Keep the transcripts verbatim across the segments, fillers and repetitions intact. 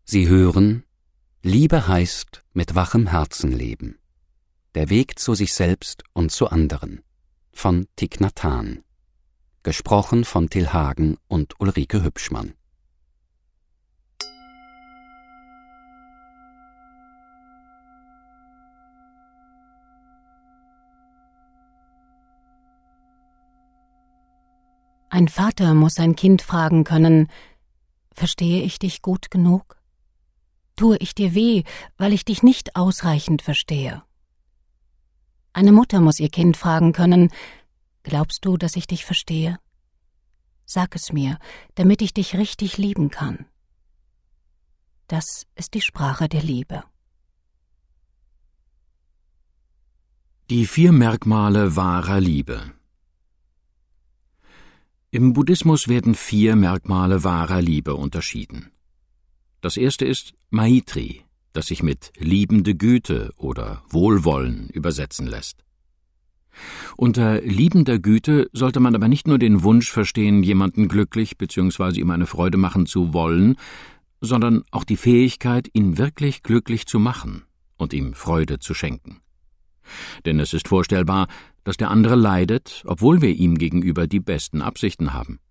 Sie hören Liebe heißt mit wachem Herzen leben. Der Weg zu sich selbst und zu anderen von Thich Nhat Hanh. Gesprochen von Till Hagen und Ulrike Hübschmann. Ein Vater muss sein Kind fragen können: Verstehe ich dich gut genug? Tue ich dir weh, weil ich dich nicht ausreichend verstehe? Eine Mutter muss ihr Kind fragen können: Glaubst du, dass ich dich verstehe? Sag es mir, damit ich dich richtig lieben kann. Das ist die Sprache der Liebe. Die vier Merkmale wahrer Liebe. Im Buddhismus werden vier Merkmale wahrer Liebe unterschieden. Das erste ist Maitri, das sich mit liebende Güte oder Wohlwollen übersetzen lässt. Unter liebender Güte sollte man aber nicht nur den Wunsch verstehen, jemanden glücklich bzw. ihm eine Freude machen zu wollen, sondern auch die Fähigkeit, ihn wirklich glücklich zu machen und ihm Freude zu schenken. Denn es ist vorstellbar, dass der andere leidet, obwohl wir ihm gegenüber die besten Absichten haben.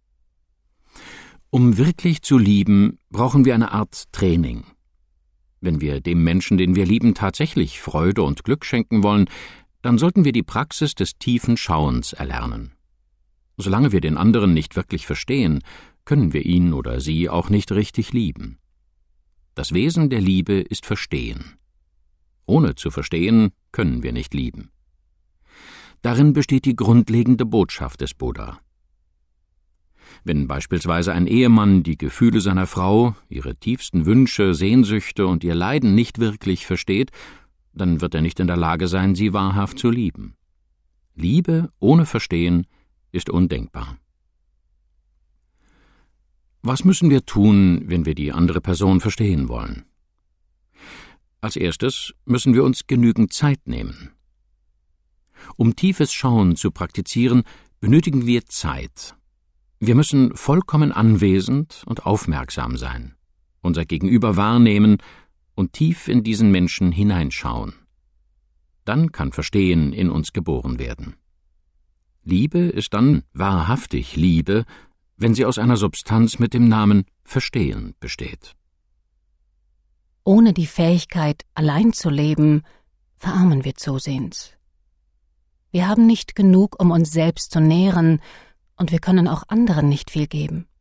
Um wirklich zu lieben, brauchen wir eine Art Training. Wenn wir dem Menschen, den wir lieben, tatsächlich Freude und Glück schenken wollen, dann sollten wir die Praxis des tiefen Schauens erlernen. Solange wir den anderen nicht wirklich verstehen, können wir ihn oder sie auch nicht richtig lieben. Das Wesen der Liebe ist Verstehen. Ohne zu verstehen, können wir nicht lieben. Darin besteht die grundlegende Botschaft des Buddha. Wenn beispielsweise ein Ehemann die Gefühle seiner Frau, ihre tiefsten Wünsche, Sehnsüchte und ihr Leiden nicht wirklich versteht, dann wird er nicht in der Lage sein, sie wahrhaft zu lieben. Liebe ohne Verstehen ist undenkbar. Was müssen wir tun, wenn wir die andere Person verstehen wollen? Als erstes müssen wir uns genügend Zeit nehmen. Um tiefes Schauen zu praktizieren, benötigen wir Zeit. Wir müssen vollkommen anwesend und aufmerksam sein, unser Gegenüber wahrnehmen und tief in diesen Menschen hineinschauen. Dann kann Verstehen in uns geboren werden. Liebe ist dann wahrhaftig Liebe, wenn sie aus einer Substanz mit dem Namen Verstehen besteht. Ohne die Fähigkeit, allein zu leben, verarmen wir zusehends. Wir haben nicht genug, um uns selbst zu nähren, und wir können auch anderen nicht viel geben.